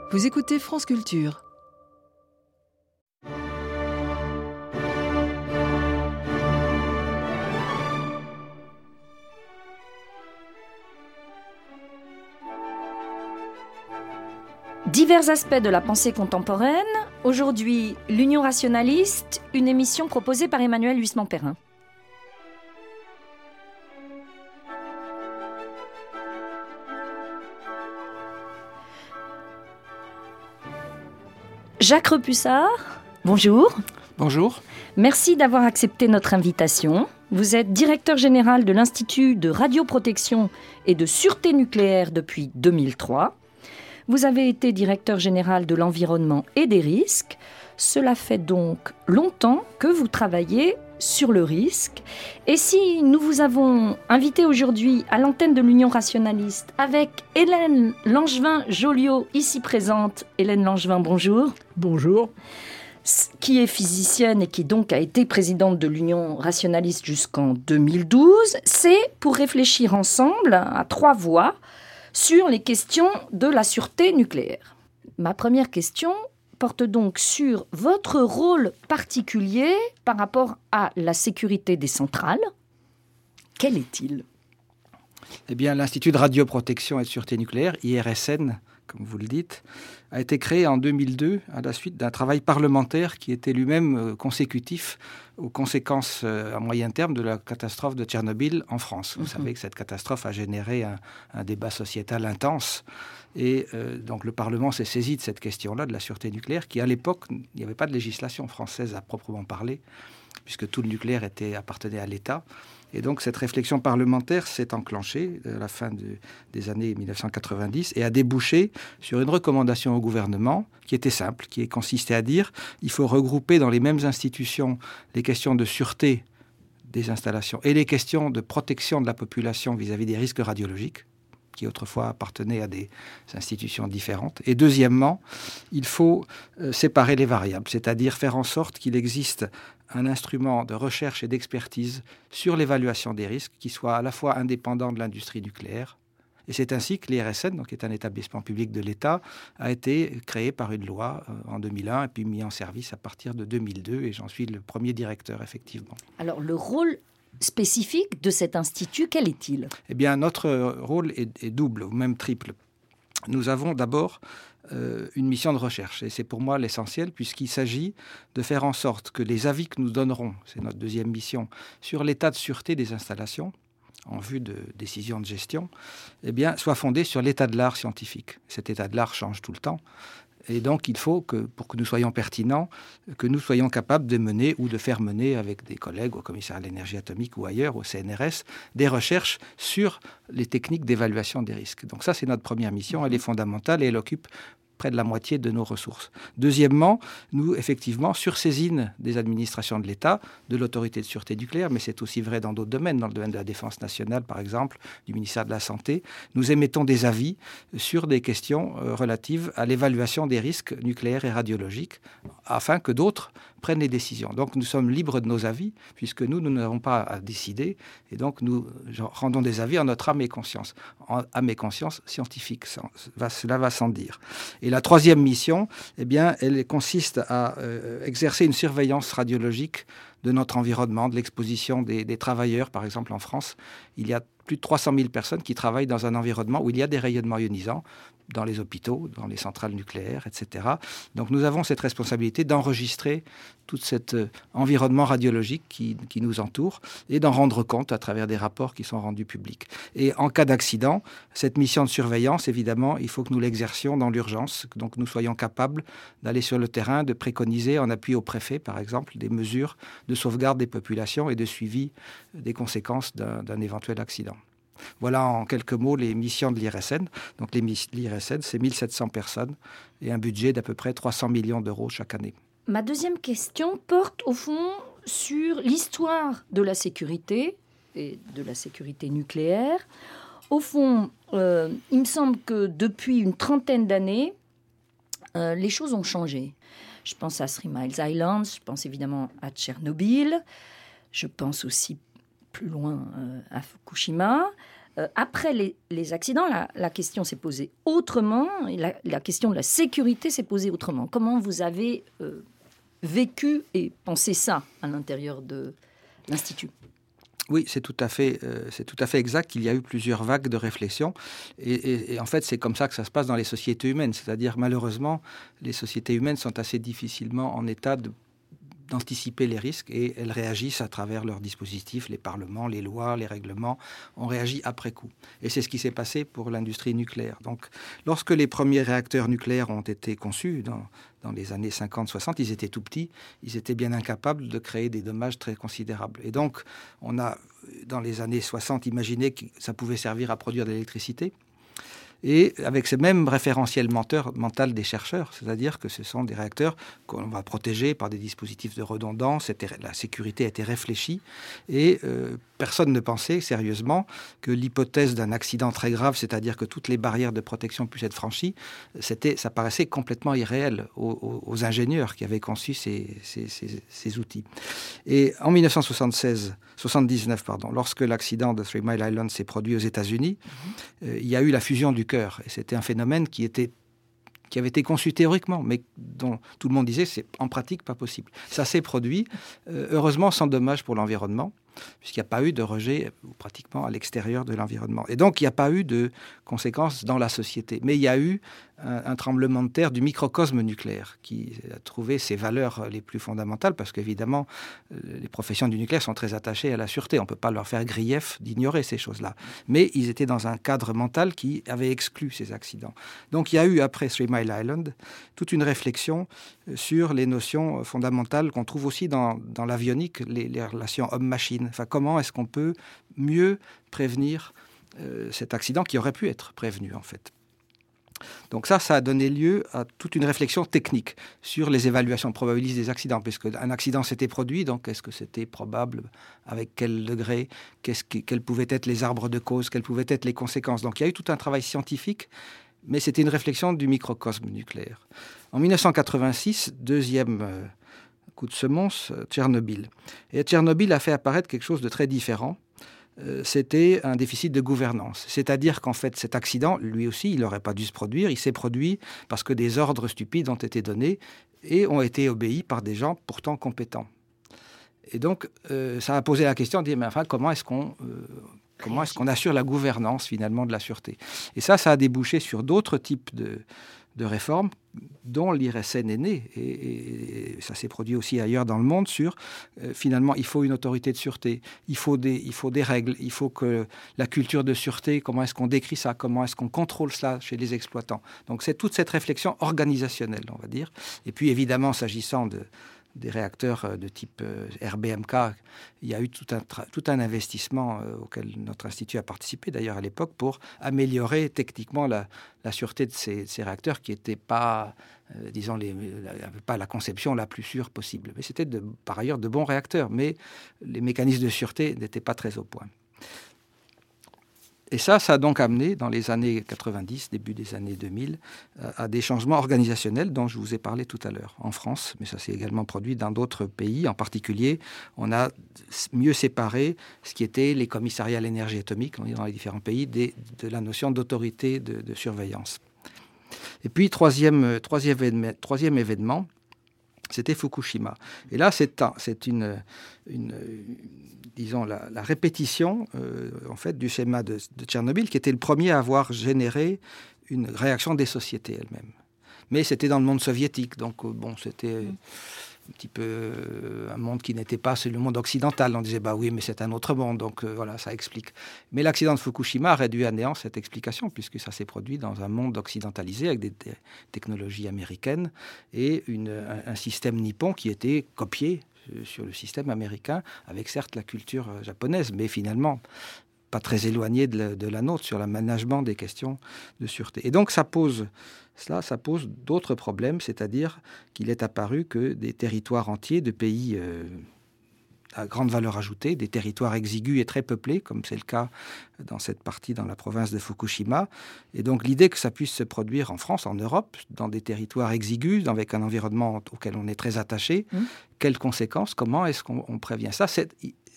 Vous écoutez France Culture. Divers aspects de la pensée contemporaine. Aujourd'hui, l'Union rationaliste, une émission proposée par Emmanuel Huisman-Perrin. Jacques Repussard, bonjour. Bonjour. Merci d'avoir accepté notre invitation. Vous êtes directeur général de l'Institut de radioprotection et de sûreté nucléaire depuis 2003. Vous avez été directeur général de l'environnement et des risques. Cela fait donc longtemps que vous travaillez sur le risque. Et si nous vous avons invité aujourd'hui à l'antenne de l'Union rationaliste avec Hélène Langevin-Joliot, ici présente. Hélène Langevin, bonjour. Bonjour. Qui est physicienne et qui donc a été présidente de l'Union rationaliste jusqu'en 2012, c'est pour réfléchir ensemble à trois voix sur les questions de la sûreté nucléaire. Ma première question porte donc sur votre rôle particulier par rapport à la sécurité des centrales. Quel est-il ? Eh bien, l'Institut de radioprotection et de sûreté nucléaire, IRSN, comme vous le dites, a été créé en 2002 à la suite d'un travail parlementaire qui était lui-même consécutif aux conséquences à moyen terme de la catastrophe de Tchernobyl en France. Vous savez que cette catastrophe a généré un débat sociétal intense. Et donc le Parlement s'est saisi de cette question-là, de la sûreté nucléaire, qui à l'époque, il n'y avait pas de législation française à proprement parler, puisque tout le nucléaire appartenait à l'État. Et donc cette réflexion parlementaire s'est enclenchée à la fin des années 1990 et a débouché sur une recommandation au gouvernement qui était simple, qui consistait à dire il faut regrouper dans les mêmes institutions les questions de sûreté des installations et les questions de protection de la population vis-à-vis des risques radiologiques, qui autrefois appartenaient à des institutions différentes. Et deuxièmement, il faut séparer les variables, c'est-à-dire faire en sorte qu'il existe un instrument de recherche et d'expertise sur l'évaluation des risques qui soit à la fois indépendant de l'industrie nucléaire. Et c'est ainsi que l'IRSN, qui est un établissement public de l'État, a été créé par une loi en 2001 et puis mis en service à partir de 2002. Et j'en suis le premier directeur, effectivement. Alors, le rôle spécifique de cet institut, quel est-il ? Eh bien, notre rôle est double, ou même triple. Nous avons d'abord une mission de recherche, et c'est pour moi l'essentiel, puisqu'il s'agit de faire en sorte que les avis que nous donnerons, c'est notre deuxième mission, sur l'état de sûreté des installations, en vue de décisions de gestion, eh bien, soient fondés sur l'état de l'art scientifique. Cet état de l'art change tout le temps. Et donc, il faut que, pour que nous soyons pertinents, que nous soyons capables de mener ou de faire mener avec des collègues au commissariat de l'énergie atomique ou ailleurs, au CNRS, des recherches sur les techniques d'évaluation des risques. Donc ça, c'est notre première mission. Elle est fondamentale et elle occupe près de la moitié de nos ressources. Deuxièmement, nous, effectivement, sur saisine des administrations de l'État, de l'autorité de sûreté nucléaire, mais c'est aussi vrai dans d'autres domaines, dans le domaine de la défense nationale, par exemple, du ministère de la Santé, nous émettons des avis sur des questions relatives à l'évaluation des risques nucléaires et radiologiques, afin que d'autres prennent les décisions. Donc nous sommes libres de nos avis, puisque nous n'avons pas à décider, et donc nous rendons des avis en notre âme et conscience, âme et conscience scientifique, cela va sans dire. Et la troisième mission, eh bien, elle consiste à exercer une surveillance radiologique de notre environnement, de l'exposition des travailleurs. Par exemple, en France, il y a plus de 300 000 personnes qui travaillent dans un environnement où il y a des rayonnements ionisants, dans les hôpitaux, dans les centrales nucléaires, etc. Donc nous avons cette responsabilité d'enregistrer tout cet environnement radiologique qui nous entoure et d'en rendre compte à travers des rapports qui sont rendus publics. Et en cas d'accident, cette mission de surveillance, évidemment, il faut que nous l'exercions dans l'urgence, donc nous soyons capables d'aller sur le terrain, de préconiser en appui au préfet, par exemple, des mesures de sauvegarde des populations et de suivi des conséquences d'un éventuel accident. Voilà en quelques mots les missions de l'IRSN. Donc l'IRSN, c'est 1700 personnes et un budget d'à peu près 300 millions d'euros chaque année. Ma deuxième question porte au fond sur l'histoire de la sécurité et de la sécurité nucléaire. Au fond, il me semble que depuis une trentaine d'années, les choses ont changé. Je pense à Three Mile Island, je pense évidemment à Tchernobyl, je pense aussi plus loin à Fukushima. Après les accidents, la question s'est posée autrement. Et la question de la sécurité s'est posée autrement. Comment vous avez vécu et pensé ça à l'intérieur de l'Institut ? Oui, c'est tout à fait exact. Il y a eu plusieurs vagues de réflexion. Et en fait, c'est comme ça que ça se passe dans les sociétés humaines. C'est-à-dire, malheureusement, les sociétés humaines sont assez difficilement en état d'anticiper les risques et elles réagissent à travers leurs dispositifs, les parlements, les lois, les règlements. On réagit après coup. Et c'est ce qui s'est passé pour l'industrie nucléaire. Donc, lorsque les premiers réacteurs nucléaires ont été conçus dans les années 50-60, ils étaient tout petits, ils étaient bien incapables de créer des dommages très considérables. Et donc, on a, dans les années 60, imaginé que ça pouvait servir à produire de l'électricité. Et avec ce même référentiel mental des chercheurs, c'est-à-dire que ce sont des réacteurs qu'on va protéger par des dispositifs de redondance, la sécurité a été réfléchie, et personne ne pensait sérieusement que l'hypothèse d'un accident très grave, c'est-à-dire que toutes les barrières de protection puissent être franchies, ça paraissait complètement irréel aux ingénieurs qui avaient conçu ces outils. Et en 1979, lorsque l'accident de Three Mile Island s'est produit aux États-Unis, il y a eu la fusion du cœur. Et c'était un phénomène qui avait été conçu théoriquement, mais dont tout le monde disait c'est en pratique pas possible. Ça s'est produit, heureusement sans dommage pour l'environnement, puisqu'il n'y a pas eu de rejet pratiquement à l'extérieur de l'environnement. Et donc, il n'y a pas eu de conséquences dans la société. Mais il y a eu un tremblement de terre du microcosme nucléaire qui a trouvé ses valeurs les plus fondamentales, parce qu'évidemment, les professions du nucléaire sont très attachées à la sûreté. On ne peut pas leur faire grief d'ignorer ces choses-là. Mais ils étaient dans un cadre mental qui avait exclu ces accidents. Donc, il y a eu, après Three Mile Island, toute une réflexion sur les notions fondamentales qu'on trouve aussi dans l'avionique, les relations homme-machine. Enfin, comment est-ce qu'on peut mieux prévenir cet accident qui aurait pu être prévenu, en fait. Donc ça a donné lieu à toute une réflexion technique sur les évaluations probabilistes des accidents, puisque un accident s'était produit, donc est-ce que c'était probable, avec quel degré, quels pouvaient être les arbres de cause, quelles pouvaient être les conséquences. Donc il y a eu tout un travail scientifique, mais c'était une réflexion du microcosme nucléaire. En 1986, deuxième coup de semonce, Tchernobyl. Et Tchernobyl a fait apparaître quelque chose de très différent. C'était un déficit de gouvernance. C'est-à-dire qu'en fait, cet accident, lui aussi, il n'aurait pas dû se produire. Il s'est produit parce que des ordres stupides ont été donnés et ont été obéis par des gens pourtant compétents. Et donc, ça a posé la question de dire, mais enfin, comment est-ce qu'on assure la gouvernance, finalement, de la sûreté ? Et ça a débouché sur d'autres types de réformes, dont l'IRSN est né, et ça s'est produit aussi ailleurs dans le monde, sur finalement, il faut une autorité de sûreté, il faut des règles, il faut que la culture de sûreté, comment est-ce qu'on décrit ça, comment est-ce qu'on contrôle cela chez les exploitants. Donc c'est toute cette réflexion organisationnelle, on va dire. Et puis évidemment, s'agissant des réacteurs de type RBMK, il y a eu tout un investissement auquel notre institut a participé d'ailleurs à l'époque pour améliorer techniquement la sûreté de ces réacteurs qui n'étaient pas, pas la conception la plus sûre possible. Mais c'était par ailleurs de bons réacteurs, mais les mécanismes de sûreté n'étaient pas très au point. Et ça a donc amené, dans les années 90, début des années 2000, à des changements organisationnels dont je vous ai parlé tout à l'heure, en France, mais ça s'est également produit dans d'autres pays. En particulier, on a mieux séparé ce qui était les commissariats à l'énergie atomique, dans les différents pays, de la notion d'autorité de surveillance. Et puis, troisième événement, c'était Fukushima. Et là, c'est la répétition en fait, du schéma de Tchernobyl, qui était le premier à avoir généré une réaction des sociétés elles-mêmes. Mais c'était dans le monde soviétique, donc c'était un petit peu un monde qui n'était pas le monde occidental. On disait, oui, mais c'est un autre monde, donc voilà, ça explique. Mais l'accident de Fukushima a réduit à néant cette explication, puisque ça s'est produit dans un monde occidentalisé, avec des technologies américaines, et un système nippon qui était copié sur le système américain, avec certes la culture japonaise, mais finalement pas très éloignée de la nôtre sur le management des questions de sûreté. Et donc ça pose d'autres problèmes, c'est-à-dire qu'il est apparu que des territoires entiers de pays à grande valeur ajoutée, des territoires exigus et très peuplés, comme c'est le cas dans cette partie, dans la province de Fukushima. Et donc l'idée que ça puisse se produire en France, en Europe, dans des territoires exigus, avec un environnement auquel on est très attaché, quelles conséquences, comment est-ce qu'on prévient ça ?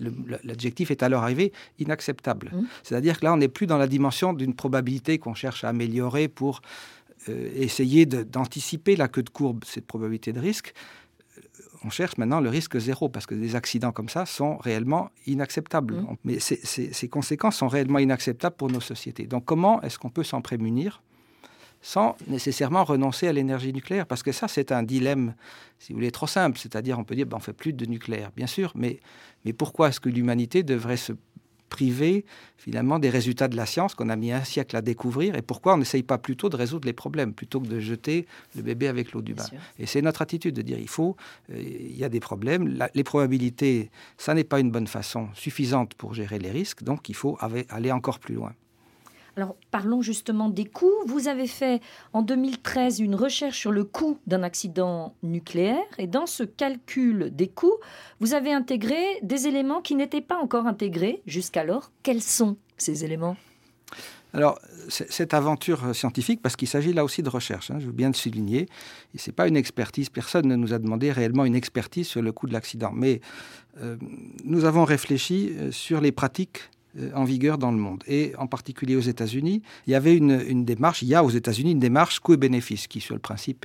l'adjectif est alors arrivé inacceptable. C'est-à-dire que là, on n'est plus dans la dimension d'une probabilité qu'on cherche à améliorer pour essayer d'anticiper la queue de courbe, cette probabilité de risque. On cherche maintenant le risque zéro, parce que des accidents comme ça sont réellement inacceptables. Mais ces conséquences sont réellement inacceptables pour nos sociétés. Donc comment est-ce qu'on peut s'en prémunir sans nécessairement renoncer à l'énergie nucléaire? Parce que ça, c'est un dilemme, si vous voulez, trop simple. C'est-à-dire, on peut dire, on ne fait plus de nucléaire, bien sûr, mais pourquoi est-ce que l'humanité devrait se priver, finalement, des résultats de la science qu'on a mis un siècle à découvrir? Et pourquoi on n'essaye pas plutôt de résoudre les problèmes, plutôt que de jeter le bébé avec l'eau du bain? Et c'est notre attitude de dire, il y a des problèmes, les probabilités, ça n'est pas une bonne façon suffisante pour gérer les risques, donc il faut aller encore plus loin. Alors, parlons justement des coûts. Vous avez fait en 2013 une recherche sur le coût d'un accident nucléaire et dans ce calcul des coûts, vous avez intégré des éléments qui n'étaient pas encore intégrés jusqu'alors. Quels sont ces éléments ? Alors, cette aventure scientifique, parce qu'il s'agit là aussi de recherche, je veux bien le souligner, et ce n'est pas une expertise, personne ne nous a demandé réellement une expertise sur le coût de l'accident, mais nous avons réfléchi sur les pratiques en vigueur dans le monde. Et en particulier aux États-Unis, il y avait une démarche, il y a aux États-Unis une démarche coût et bénéfice, qui sur le principe n'est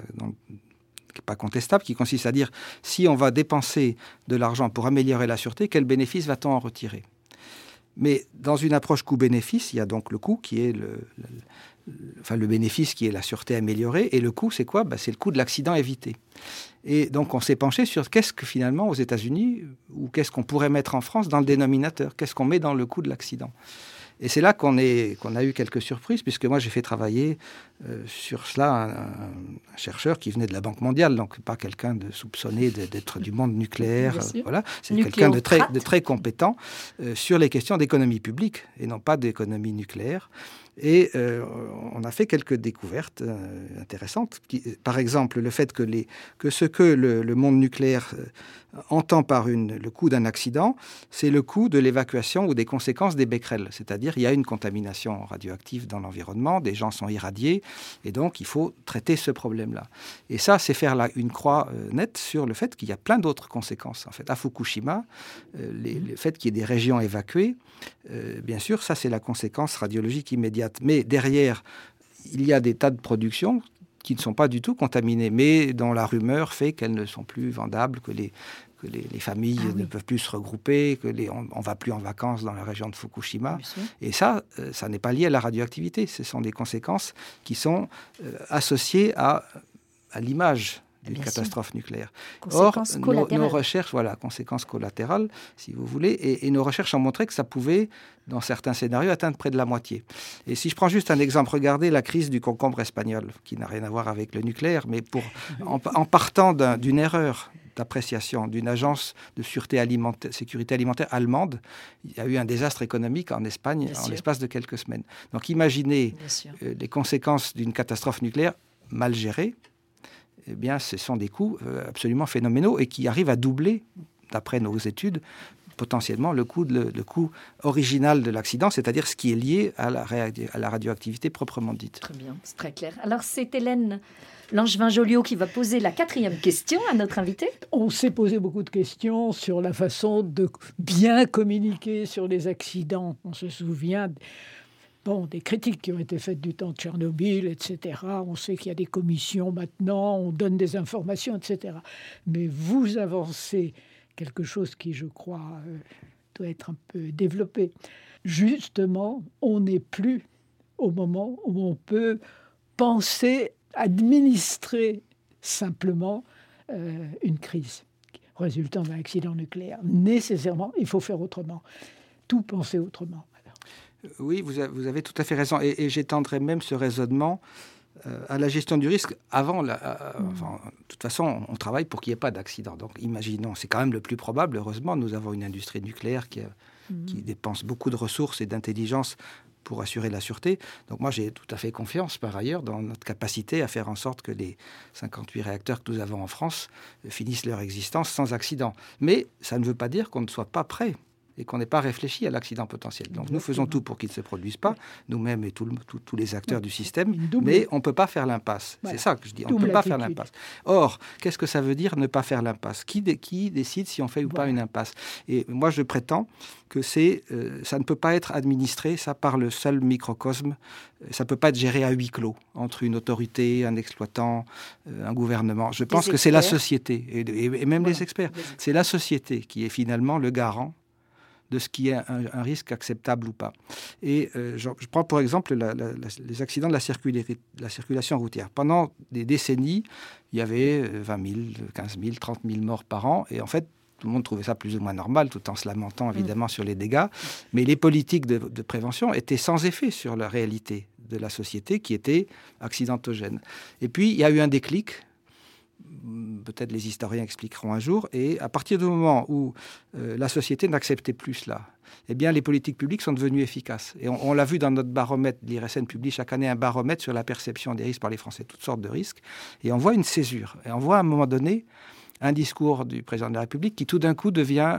pas contestable, qui consiste à dire si on va dépenser de l'argent pour améliorer la sûreté, quel bénéfice va-t-on en retirer ? Mais dans une approche coût-bénéfice, il y a donc le coût qui est le bénéfice qui est la sûreté améliorée, et le coût, c'est quoi ? C'est le coût de l'accident évité. Et donc, on s'est penché sur qu'est-ce que finalement, aux États-Unis, ou qu'est-ce qu'on pourrait mettre en France dans le dénominateur ? Qu'est-ce qu'on met dans le coût de l'accident ? Et c'est là qu'on a eu quelques surprises, puisque moi, j'ai fait travailler sur cela un chercheur qui venait de la Banque mondiale, donc pas quelqu'un de soupçonné d'être du monde nucléaire. Voilà. C'est quelqu'un de très compétent sur les questions d'économie publique, et non pas d'économie nucléaire. Et on a fait quelques découvertes intéressantes. Par exemple, le fait que ce que le monde nucléaire entend par le coût d'un accident, c'est le coût de l'évacuation ou des conséquences des becquerels. C'est-à-dire, il y a une contamination radioactive dans l'environnement, des gens sont irradiés, et donc il faut traiter ce problème-là. Et ça, c'est faire une croix nette sur le fait qu'il y a plein d'autres conséquences. En fait, à Fukushima, le fait qu'il y ait des régions évacuées, bien sûr, ça, c'est la conséquence radiologique immédiate. Mais derrière, il y a des tas de productions qui ne sont pas du tout contaminées, mais dont la rumeur fait qu'elles ne sont plus vendables, que les familles ne peuvent plus se regrouper, on ne va plus en vacances dans la région de Fukushima. Et ça n'est pas lié à la radioactivité. Ce sont des conséquences qui sont associées à l'image d'une catastrophe nucléaire. Or, nos recherches, conséquences collatérales, si vous voulez, et nos recherches ont montré que ça pouvait, dans certains scénarios, atteindre près de la moitié. Et si je prends juste un exemple, regardez la crise du concombre espagnol, qui n'a rien à voir avec le nucléaire, mais en partant d'une erreur d'appréciation d'une agence de sécurité alimentaire allemande, il y a eu un désastre économique en Espagne en l'espace de quelques semaines. Donc imaginez les conséquences d'une catastrophe nucléaire mal gérée. Eh bien, ce sont des coûts absolument phénoménaux et qui arrivent à doubler, d'après nos études, potentiellement le coût original de l'accident, c'est-à-dire ce qui est lié à la radioactivité proprement dite. Très bien, c'est très clair. Alors, c'est Hélène Langevin-Joliot qui va poser la 4e question à notre invité. On s'est posé beaucoup de questions sur la façon de bien communiquer sur les accidents. On se souvient des critiques qui ont été faites du temps de Tchernobyl, etc. On sait qu'il y a des commissions maintenant, on donne des informations, etc. Mais vous avancez quelque chose qui, je crois, doit être un peu développé. Justement, on n'est plus au moment où on peut penser administrer simplement une crise résultant d'un accident nucléaire. Nécessairement, il faut faire autrement. Tout penser autrement. Oui, vous avez tout à fait raison. Et j'étendrai même ce raisonnement à la gestion du risque avant. De toute façon, on travaille pour qu'il n'y ait pas d'accident. Donc, imaginons, c'est quand même le plus probable. Heureusement, nous avons une industrie nucléaire qui dépense beaucoup de ressources et d'intelligence pour assurer la sûreté. Donc moi, j'ai tout à fait confiance, par ailleurs, dans notre capacité à faire en sorte que les 58 réacteurs que nous avons en France finissent leur existence sans accident. Mais ça ne veut pas dire qu'on ne soit pas prêt. et qu'on n'ait pas réfléchi à l'accident potentiel. Donc nous faisons tout pour qu'il ne se produise pas, nous-mêmes et tous les acteurs du système, mais on ne peut pas faire l'impasse. Voilà. C'est ça que je dis, on ne peut pas faire l'impasse. Or, qu'est-ce que ça veut dire ne pas faire l'impasse ? Qui décide si on fait ou pas une impasse ? Et moi, je prétends que ça ne peut pas être administré, ça, par le seul microcosme. Ça ne peut pas être géré à huis clos, entre une autorité, un exploitant, un gouvernement. Je pense que c'est la société, et même les experts. C'est la société qui est finalement le garant de ce qui est un risque acceptable ou pas. Et je prends pour exemple les accidents de la circulation routière. Pendant des décennies, il y avait 20 000, 15 000, 30 000 morts par an. Et en fait, tout le monde trouvait ça plus ou moins normal, tout en se lamentant évidemment sur les dégâts. Mais les politiques de prévention étaient sans effet sur la réalité de la société qui était accidentogène. Et puis, il y a eu un déclic. Peut-être les historiens expliqueront un jour, et à partir du moment où la société n'acceptait plus cela, eh bien les politiques publiques sont devenues efficaces. Et on l'a vu dans notre baromètre, l'IRSN publie chaque année un baromètre sur la perception des risques par les Français, toutes sortes de risques, et on voit une césure. Et on voit à un moment donné un discours du président de la République qui tout d'un coup devient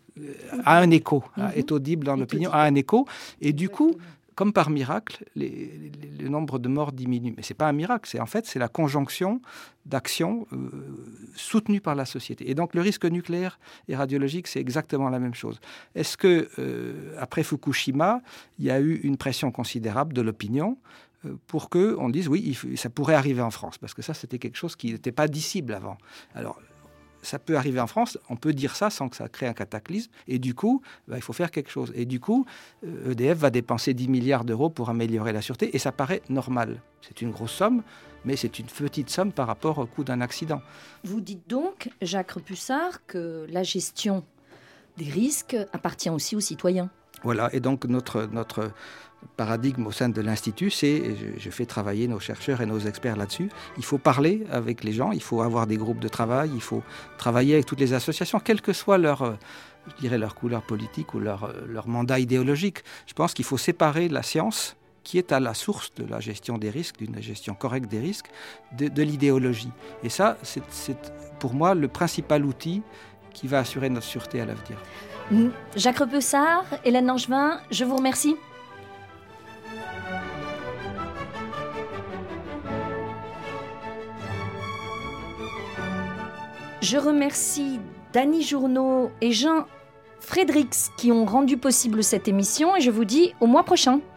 a un écho, est audible dans l'opinion, a un écho, et du coup, comme par miracle, le nombre de morts diminue. Mais ce n'est pas un miracle, c'est la conjonction d'actions soutenues par la société. Et donc le risque nucléaire et radiologique, c'est exactement la même chose. Est-ce que, après Fukushima, il y a eu une pression considérable de l'opinion pour qu'on dise, oui, ça pourrait arriver en France? Parce que ça, c'était quelque chose qui n'était pas dissible avant. Alors, ça peut arriver en France, on peut dire ça sans que ça crée un cataclysme, et du coup, il faut faire quelque chose. Et du coup, EDF va dépenser 10 milliards d'euros pour améliorer la sûreté, et ça paraît normal. C'est une grosse somme, mais c'est une petite somme par rapport au coût d'un accident. Vous dites donc, Jacques Repussard, que la gestion des risques appartient aussi aux citoyens. Voilà, et donc notre paradigme au sein de l'Institut, c'est, je fais travailler nos chercheurs et nos experts là-dessus, il faut parler avec les gens, il faut avoir des groupes de travail, il faut travailler avec toutes les associations, quelle que soit leur couleur politique ou leur mandat idéologique. Je pense qu'il faut séparer la science, qui est à la source de la gestion des risques, d'une gestion correcte des risques, de l'idéologie. Et ça, c'est pour moi le principal outil qui va assurer notre sûreté à l'avenir. Jacques Repussard, Hélène Langevin, je vous remercie. Je remercie Dany Journeau et Jean Frédrix qui ont rendu possible cette émission et je vous dis au mois prochain.